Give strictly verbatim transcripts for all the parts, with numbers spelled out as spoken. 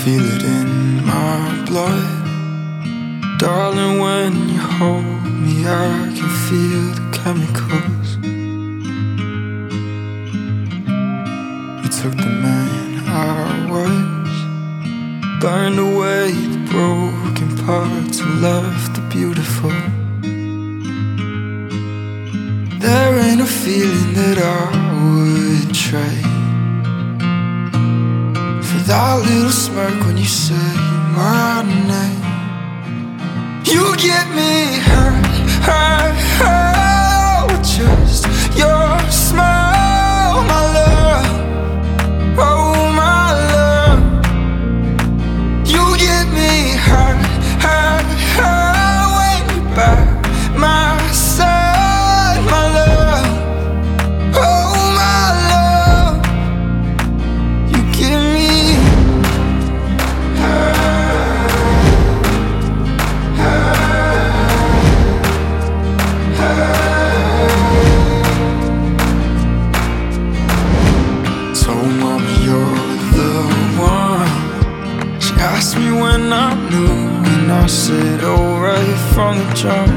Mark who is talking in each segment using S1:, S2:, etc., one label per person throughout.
S1: feel it in my blood. Darling, when you hold me, I can feel the chemicals. You took the man I was, burned away the broken parts and left the beautiful. There ain't a feeling that I would trade for that little smirk when you say my name. You get me hurt, hurt, hurt with just your smile, my love. Oh, my love. You get me hurt, hurt, hurt when you're by my side, my love. Oh, my love. You get me asked me when I knew, and I said, oh, right from the jump.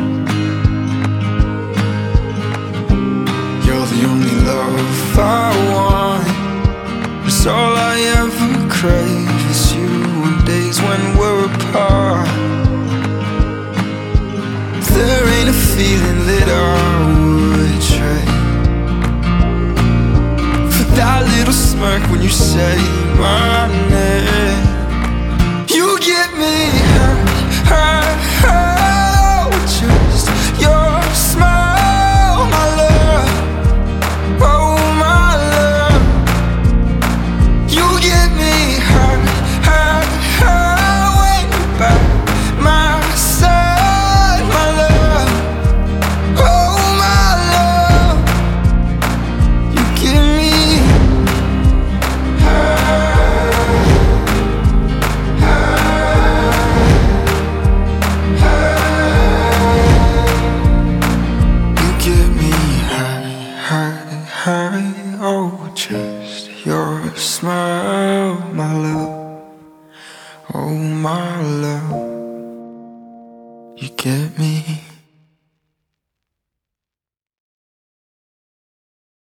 S1: You're the only love I want. It's all I ever crave is you on days when we're apart. There ain't a feeling that I would trade for that little smirk when you say my name. You get me hurt, hurt, hurt with just your smile, my love. Oh, my love. You get me hurt, hurt, hurt when you're by my side, my love. Oh, my love. You get me high, oh, just your smile, my love. Oh, my love, you get me